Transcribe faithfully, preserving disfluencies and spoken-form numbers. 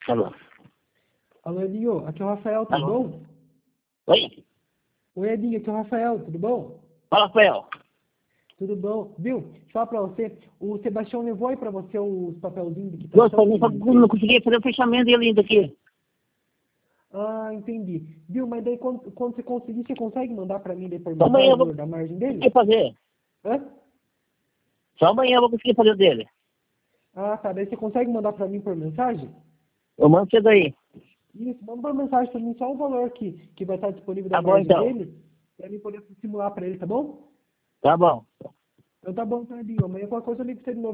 Alô? Alô, Edinho, aqui é o Rafael, tudo Alô? bom? Oi? Oi, Edinho, aqui é o Rafael, tudo bom? Fala, Rafael. Tudo bom. Viu? Deixa eu falar pra você, o Sebastião levou aí pra você os papelzinhos de Nossa, quitação eu que... não não conseguia fazer o fechamento dele ainda aqui. Ah, entendi. Viu? Mas daí quando, quando você conseguir, você consegue mandar pra mim daí por Só amanhã mensagem eu o vou valor da margem conseguir dele? fazer. Hã? Só amanhã eu vou conseguir fazer o dele. Ah, tá. Daí você consegue mandar pra mim por mensagem? Eu mando você daí. Isso, manda por mensagem pra mim só o valor que, que vai estar disponível da Tá bom, margem então. dele, pra mim poder simular pra ele, tá bom? Tá bom. Então tá bom, então, Edinho. Amanhã qualquer coisa eu ligo pra você de novo.